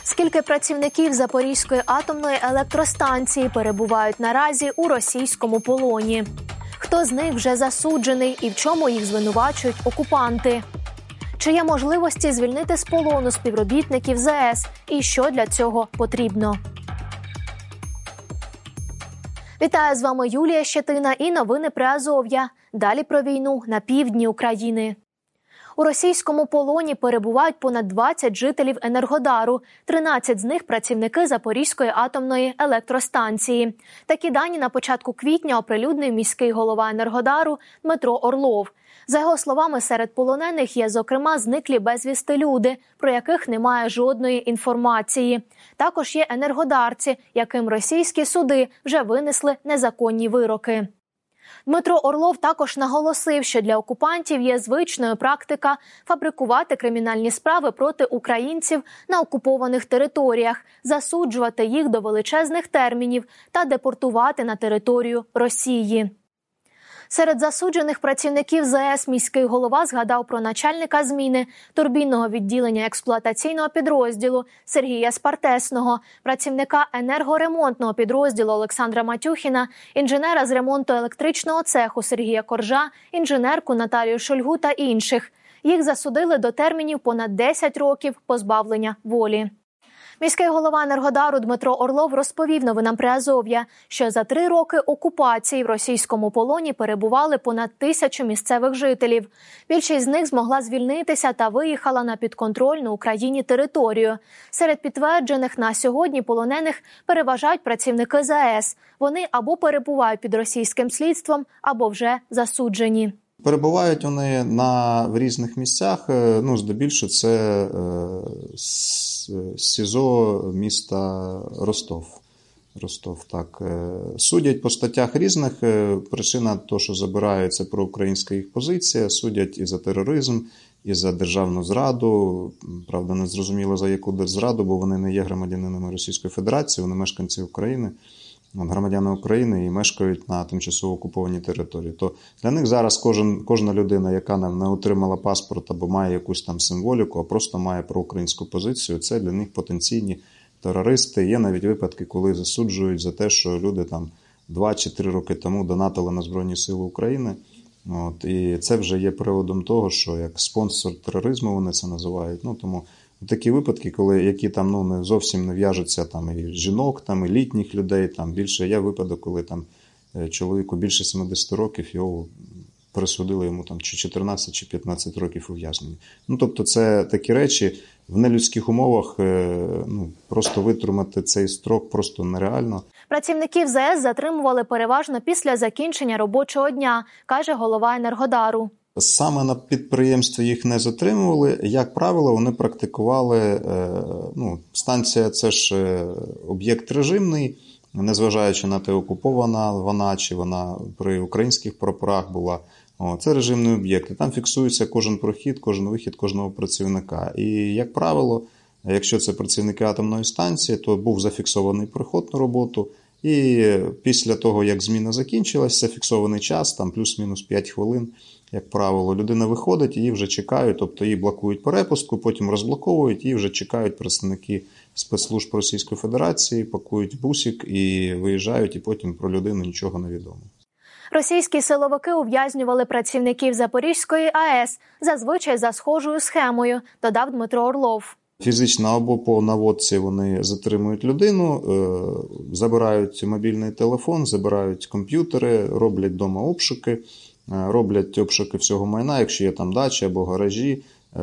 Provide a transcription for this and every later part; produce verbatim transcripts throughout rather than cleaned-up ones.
Скільки працівників Запорізької атомної електростанції перебувають наразі у російському полоні? Хто з них вже засуджений і в чому їх звинувачують окупанти? Чи є можливості звільнити з полону співробітників ЗАЕС і що для цього потрібно? Вітаю, з вами Юлія Щетина і новини Приазов'я. Далі про війну на півдні України. У російському полоні перебувають понад двадцять жителів Енергодару, тринадцять з них – працівники Запорізької атомної електростанції. Такі дані на початку квітня оприлюднив міський голова Енергодару Дмитро Орлов. За його словами, серед полонених є, зокрема, зниклі безвісти люди, про яких немає жодної інформації. Також є енергодарці, яким російські суди вже винесли незаконні вироки. Дмитро Орлов також наголосив, що для окупантів є звичною практика фабрикувати кримінальні справи проти українців на окупованих територіях, засуджувати їх до величезних термінів та депортувати на територію Росії. Серед засуджених працівників ЗАЕС міський голова згадав про начальника зміни турбінного відділення експлуатаційного підрозділу Сергія Спартесного, працівника енергоремонтного підрозділу Олександра Матюхіна, інженера з ремонту електричного цеху Сергія Коржа, інженерку Наталію Шульгу та інших. Їх засудили до термінів понад десять років позбавлення волі. Міський голова Енергодару Дмитро Орлов розповів новинам Приазов'я, що за три роки окупації в російському полоні перебували понад тисячу місцевих жителів. Більшість з них змогла звільнитися та виїхала на підконтрольну Україні територію. Серед підтверджених на сьогодні полонених переважають працівники ЗАЕС. Вони або перебувають під російським слідством, або вже засуджені. Перебувають вони на, в різних місцях, ну, здебільшого це е, СІЗО міста Ростов. Ростов, так. Судять по статтях різних, причина того, що забираються проукраїнська їх позиція, судять і за тероризм, і за державну зраду, правда, не зрозуміло за яку держзраду, бо вони не є громадянинами Російської Федерації, вони мешканці України. Громадяни України і мешкають на тимчасово окупованій території. То для них зараз кожен, кожна людина, яка не отримала паспорт або має якусь там символіку, а просто має проукраїнську позицію, це для них потенційні терористи. Є навіть випадки, коли засуджують за те, що люди там два чи три роки тому донатили на Збройні Сили України. От, і це вже є приводом того, що як спонсор тероризму вони це називають. Ну, тому такі випадки, коли, які там, ну, не зовсім не в'яжуться там, і жінок, там, і літніх людей. Там, більше є випадок, коли там, чоловіку більше сімдесят років, його присудили йому там, чи чотирнадцять, чи п'ятнадцять років ув'язнення. Ну, тобто це такі речі в нелюдських умовах, ну, просто витримати цей строк просто нереально. Працівників ЗАЕС затримували переважно після закінчення робочого дня, каже голова Енергодару. Саме на підприємстві їх не затримували. Як правило, вони практикували, ну, станція – це ж об'єкт режимний, незважаючи на те, окупована вона, чи вона при українських прапорах була. О, це режимний об'єкт. І там фіксується кожен прохід, кожен вихід кожного працівника. І, як правило, якщо це працівники атомної станції, то був зафіксований приход на роботу. І після того, як зміна закінчилась, зафіксований час, там плюс-мінус п'ять хвилин, як правило, людина виходить, її вже чекають, тобто її блокують перепустку, потім розблоковують, її вже чекають представники спецслужб Російської Федерації, пакують бусик і виїжджають, і потім про людину нічого не відомо. Російські силовики ув'язнювали працівників Запорізької АЕС, зазвичай за схожою схемою, додав Дмитро Орлов. Фізично або по наводці вони затримують людину, забирають мобільний телефон, забирають комп'ютери, роблять вдома обшуки, роблять обшуки всього майна, якщо є там дачі або гаражі.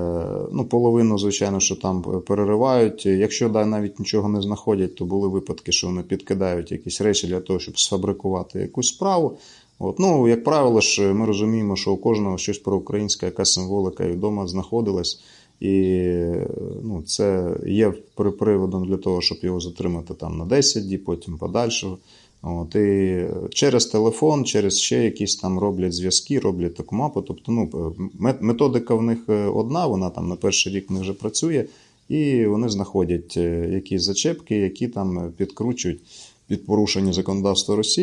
Ну, половину, звичайно, що там переривають. Якщо навіть нічого не знаходять, то були випадки, що вони підкидають якісь речі для того, щоб сфабрикувати якусь справу. От, ну, як правило ж, ми розуміємо, що у кожного щось проукраїнське, якась символика і вдома знаходилась. І, ну, це є приводом для того, щоб його затримати там на десять діб, потім подальшого. От, і через телефон, через ще якісь там роблять зв'язки, роблять таку мапу. Тобто, ну, методика в них одна, вона там на перший рік в них вже працює, і вони знаходять якісь зачепки, які там підкручують під порушення законодавства Росії.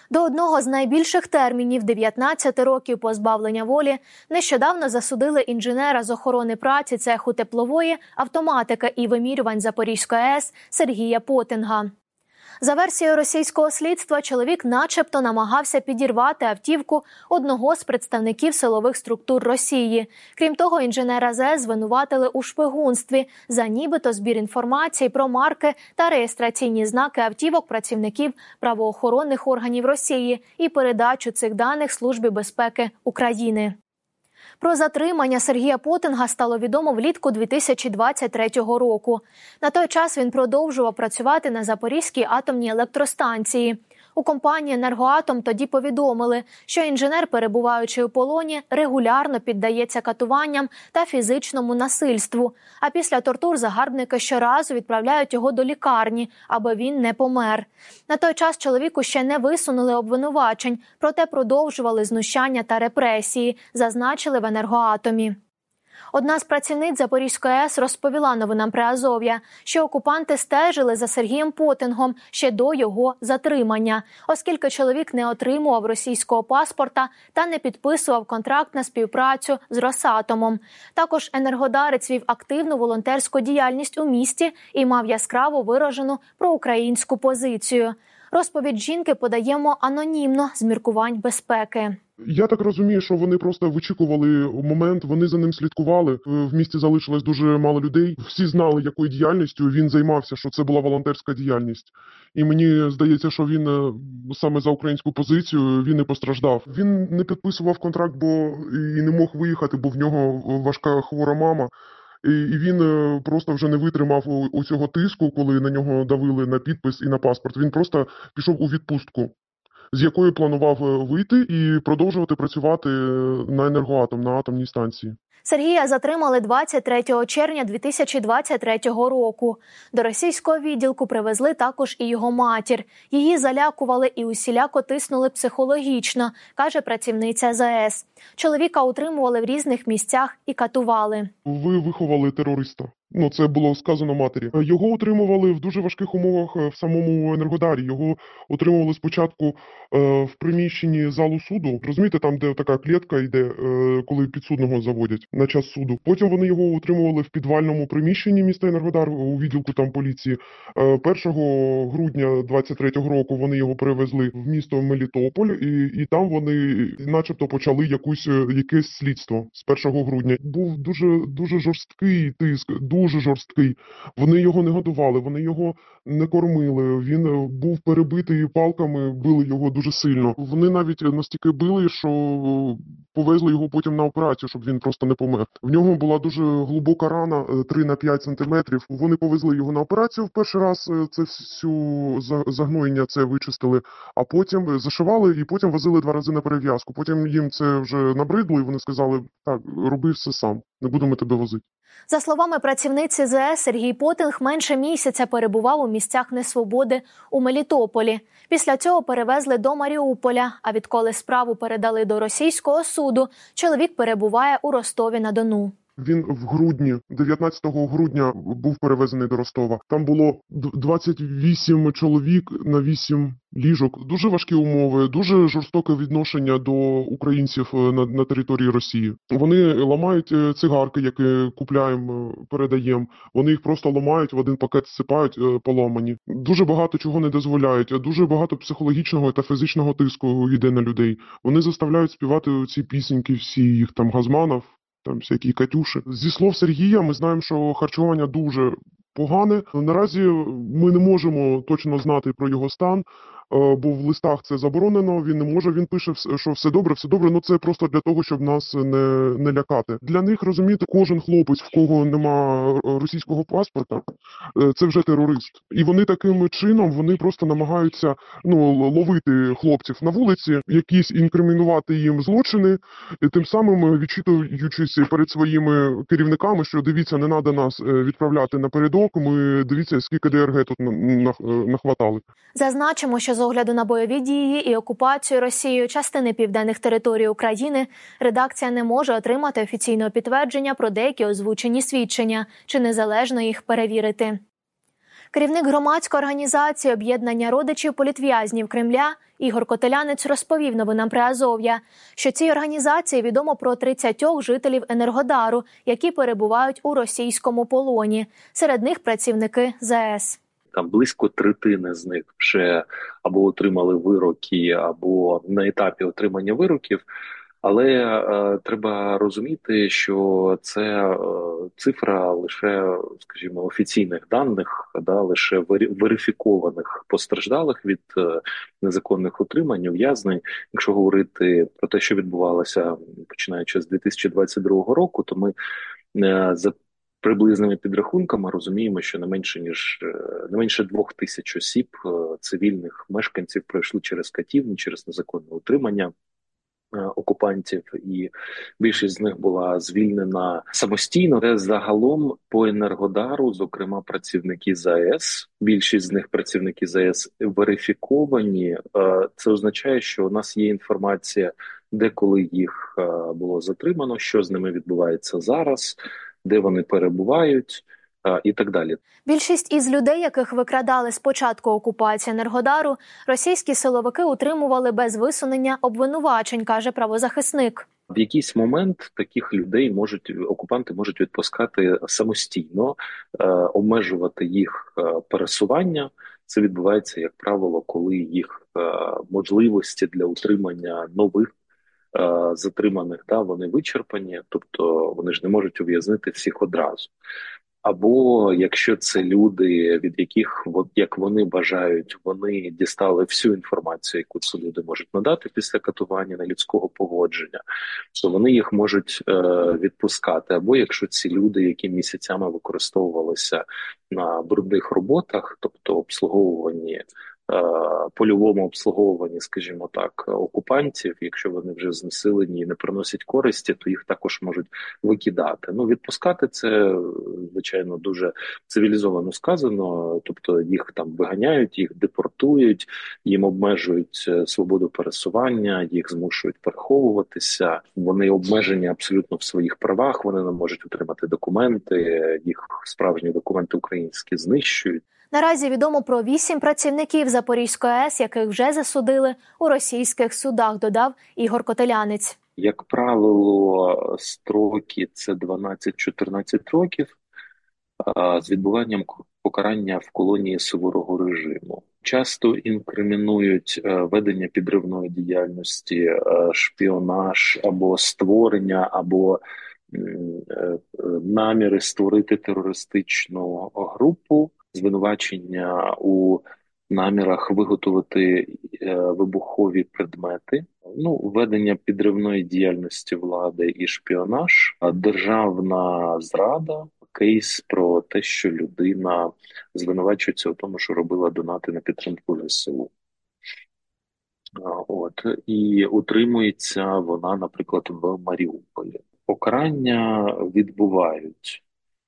До одного з найбільших термінів – дев'ятнадцять років позбавлення волі – нещодавно засудили інженера з охорони праці цеху теплової, автоматики і вимірювань Запорізької АЕС Сергія Потинга. За версією російського слідства, чоловік начебто намагався підірвати автівку одного з представників силових структур Росії. Крім того, інженера ЗЕС звинуватили у шпигунстві за нібито збір інформації про марки та реєстраційні знаки автівок працівників правоохоронних органів Росії і передачу цих даних Службі безпеки України. Про затримання Сергія Потинга стало відомо влітку дві тисячі двадцять третього року. На той час він продовжував працювати на Запорізькій атомній електростанції. У компанії «Енергоатом» тоді повідомили, що інженер, перебуваючи у полоні, регулярно піддається катуванням та фізичному насильству. А після тортур загарбники щоразу відправляють його до лікарні, аби він не помер. На той час чоловіку ще не висунули обвинувачень, проте продовжували знущання та репресії, зазначили в «Енергоатомі». Одна з працівниць Запорізької АЕС розповіла новинам Приазов'я, що окупанти стежили за Сергієм Потингом ще до його затримання, оскільки чоловік не отримував російського паспорта та не підписував контракт на співпрацю з Росатомом. Також енергодарець вів активну волонтерську діяльність у місті і мав яскраво виражену проукраїнську позицію. Розповідь жінки подаємо анонімно з міркувань безпеки. Я так розумію, що вони просто вичікували момент, вони за ним слідкували. В місті залишилось дуже мало людей. Всі знали, якою діяльністю він займався, що це була волонтерська діяльність. І мені здається, що він саме за українську позицію він і постраждав. Він не підписував контракт, бо і не мог виїхати, бо в нього важка хвора мама. І він просто вже не витримав у цього тиску, коли на нього давили на підпис і на паспорт. Він просто пішов у відпустку, з якої планував вийти і продовжувати працювати на «Енергоатом», на атомній станції. Сергія затримали двадцять третього червня дві тисячі двадцять третього року. До російського відділку привезли також і його матір. Її залякували і усіляко тиснули психологічно, каже працівниця ЗАЕС. Чоловіка утримували в різних місцях і катували. Ви виховали терориста. Ну, це було сказано матері. Його утримували в дуже важких умовах в самому Енергодарі. Його утримували спочатку е, в приміщенні залу суду. Розумієте, там, де така клітка йде, е, коли підсудного заводять на час суду. Потім вони його утримували в підвальному приміщенні міста Енергодар, у відділку там поліції. Е, першого грудня двадцять третього року вони його перевезли в місто Мелітополь, і, і там вони начебто почали якусь, якесь слідство з першого грудня. Був дуже, дуже жорсткий тиск, дуже жорсткий. Вони його не годували, вони його не кормили. Він був перебитий палками, били його дуже сильно. Вони навіть настільки били, що повезли його потім на операцію, щоб він просто не помер. В нього була дуже глибока рана, три на п'ять сантиметрів. Вони повезли його на операцію в перший раз, це всю загноєння це вичистили, а потім зашивали і потім возили два рази на перев'язку. Потім їм це вже набридло і вони сказали, так, роби все сам, не будемо тебе возити. За словами працівниці ЗАЕС, Сергій Потинг менше місяця перебував у місцях несвободи у Мелітополі. Після цього перевезли до Маріуполя, а відколи справу передали до російського суду, чоловік перебуває у Ростові-на-Дону. Він в грудні, дев'ятнадцятого грудня був перевезений до Ростова. Там було двадцять вісім чоловік на вісім ліжок. Дуже важкі умови, дуже жорстоке відношення до українців на, на території Росії. Вони ламають цигарки, які купляємо, передаємо. Вони їх просто ламають, в один пакет всипають поламані. Дуже багато чого не дозволяють. Дуже багато психологічного та фізичного тиску йде на людей. Вони заставляють співати ці пісеньки всі, їх там Газманов, там всякі Катюші. Зі слов Сергія ми знаємо, що харчування дуже погане. Наразі ми не можемо точно знати про його стан, бо в листах це заборонено, він не може, він пише, що все добре, все добре, ну це просто для того, щоб нас не, не лякати. Для них, розумієте, кожен хлопець, в кого нема російського паспорта, це вже терорист. І вони таким чином, вони просто намагаються ну, ловити хлопців на вулиці, якісь інкримінувати їм злочини, і тим самим відчитуючись перед своїми керівниками, що дивіться, не треба нас відправляти на передок, ми дивіться, скільки ДРГ тут нахватали. Зазначимо, що з огляду на бойові дії і окупацію Росією частини південних територій України, редакція не може отримати офіційного підтвердження про деякі озвучені свідчення чи незалежно їх перевірити. Керівник громадської організації об'єднання родичів політв'язнів Кремля Ігор Котелянець розповів новинам Приазов'я, що цій організації відомо про тридцять жителів Енергодару, які перебувають у російському полоні. Серед них працівники ЗАЕС. Там близько третини з них вже або отримали вироки, або на етапі отримання вироків. Але е, треба розуміти, що це е, цифра лише, скажімо, офіційних даних, да, лише верифікованих постраждалих від е, незаконних утримань, ув'язнень. Якщо говорити про те, що відбувалося починаючи з дві тисячі двадцять другого року, то ми е, за приблизними підрахунками розуміємо, що не менше ніж не менше двох тисяч осіб, е, цивільних мешканців, пройшли через катівні, через незаконне утримання окупантів, і більшість з них була звільнена самостійно. Це загалом по Енергодару, зокрема працівники ЗАЕС, більшість з них працівники ЗАЕС верифіковані. Це означає, що у нас є інформація, де коли їх було затримано, що з ними відбувається зараз, де вони перебувають і так далі. Більшість із людей, яких викрадали з початку окупації Енергодару, російські силовики утримували без висунення обвинувачень, каже правозахисник. В якийсь момент таких людей можуть окупанти можуть відпускати самостійно, е, обмежувати їх е, пересування. Це відбувається, як правило, коли їх е, можливості для утримання нових е, затриманих, да, вони вичерпані, тобто вони ж не можуть ув'язнити всіх одразу. Або якщо це люди, від яких, от, як вони бажають, вони дістали всю інформацію, яку ці люди можуть надати після катування нелюдського поводження, то вони їх можуть е, відпускати. Або якщо ці люди, які місяцями використовувалися на брудних роботах, тобто обслуговуванні, польовому обслуговуванні, скажімо так, окупантів, якщо вони вже знесилені і не приносять користі, то їх також можуть викидати. Ну, відпускати це, звичайно, дуже цивілізовано сказано, тобто їх там виганяють, їх депортують, їм обмежують свободу пересування, їх змушують переховуватися, вони обмежені абсолютно в своїх правах, вони не можуть отримати документи, їх справжні документи українські знищують. Наразі відомо про вісім працівників Запорізької АЕС, яких вже засудили у російських судах, додав Ігор Котелянець. Як правило, строки – це дванадцять-чотирнадцять років з відбуванням покарання в колонії суворого режиму. Часто інкримінують ведення підривної діяльності, шпіонаж або створення, або наміри створити терористичну групу, звинувачення у намірах виготовити е, вибухові предмети, ну, ведення підривної діяльності влади і шпіонаж, державна зрада, кейс про те, що людина звинувачується у тому, що робила донати на підтримку ЗСУ. От, і утримується вона, наприклад, в Маріуполі. Покарання відбувають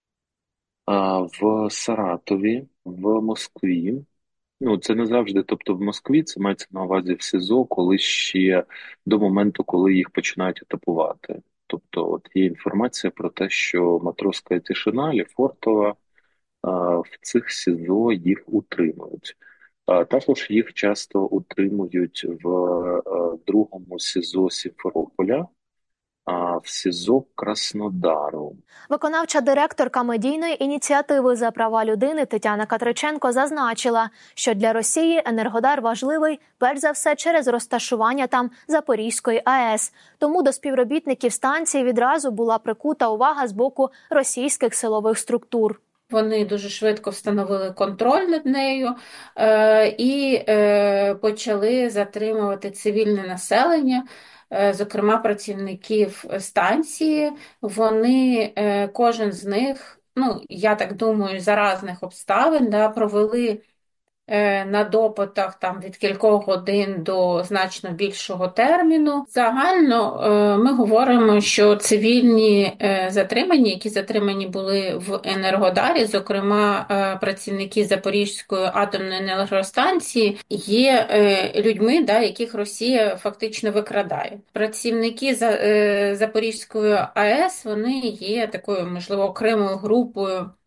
в Саратові, в Москві. Ну, це не завжди, тобто в Москві це мається на увазі в СІЗО, коли ще до моменту, коли їх починають етапувати. Тобто от є інформація про те, що Матроська тишина, Лефортова, в цих СІЗО їх утримують. Також їх часто утримують в другому СІЗО Сімферополя, а в СІЗО Краснодару. Виконавча директорка медійної ініціативи за права людини Тетяна Катриченко зазначила, що для Росії Енергодар важливий, перш за все, через розташування там Запорізької АЕС. Тому до співробітників станції відразу була прикута увага з боку російських силових структур. Вони дуже швидко встановили контроль над нею е, і е, почали затримувати цивільне населення, е, зокрема працівників станції. Вони, е, кожен з них, ну, я так думаю, за різних обставин, да, провели на допитах там від кількох годин до значно більшого терміну. Загально ми говоримо, що цивільні затримані, які затримані були в Енергодарі, зокрема працівники Запорізької атомної енергостанції, є людьми, да, яких Росія фактично викрадає. Працівники Запорізької АЕС, вони є такою, можливо, окремою групою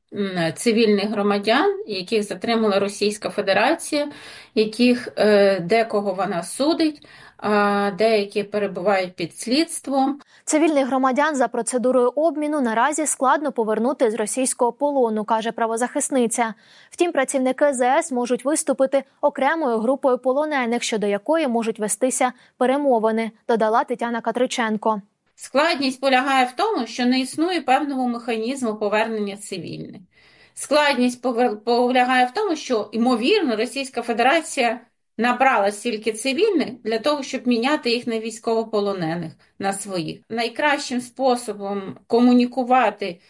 цивільних громадян, яких затримала Російська Федерація, яких е, декого вона судить, а деякі перебувають під слідством. Цивільних громадян за процедурою обміну наразі складно повернути з російського полону, каже правозахисниця. Втім, працівники зе ес можуть виступити окремою групою полонених, щодо якої можуть вестися перемовини, додала Тетяна Катриченко. Складність полягає в тому, що не існує певного механізму повернення цивільних. Складність полягає в тому, що, ймовірно, Російська Федерація набрала стільки цивільних для того, щоб міняти їх на військовополонених, на своїх. Найкращим способом комунікувати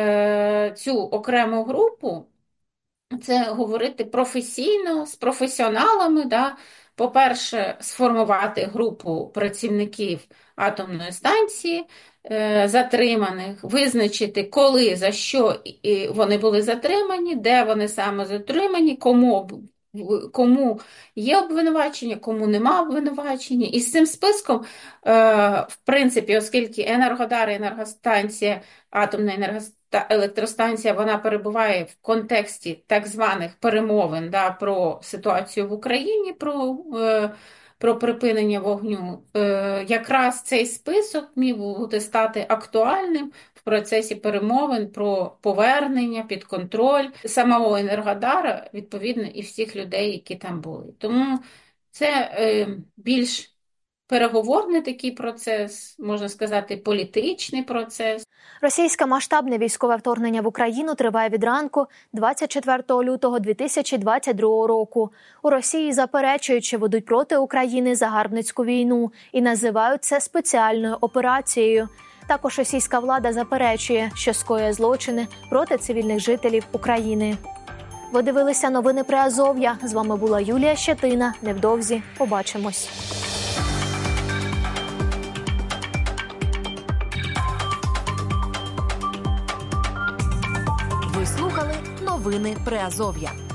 е, цю окрему групу – це говорити професійно, з професіоналами, да? По-перше, сформувати групу працівників атомної станції, е, затриманих, визначити, коли, за що вони були затримані, де вони саме затримані, кому кому є обвинувачення, кому нема обвинувачення. І з цим списком, е, в принципі, оскільки Енергодар і енергостанція, атомна енергостанція, електростанція, вона перебуває в контексті так званих перемовин, да, про ситуацію в Україні, про, е, про припинення вогню, е, якраз цей список міг бути стати актуальним в процесі перемовин про повернення під контроль самого Енергодара, відповідно, і всіх людей, які там були. Тому це е, більш переговорний такий процес, можна сказати, політичний процес. Російське масштабне військове вторгнення в Україну триває від ранку двадцять четвертого лютого дві тисячі двадцять другого року. У Росії заперечують, що ведуть проти України загарбницьку війну і називають це спеціальною операцією. Також російська влада заперечує, що скоює злочини проти цивільних жителів України. Ви дивилися новини Приазов'я. З вами була Юлія Щетина. Невдовзі побачимось. Ви слухали новини Приазов'я.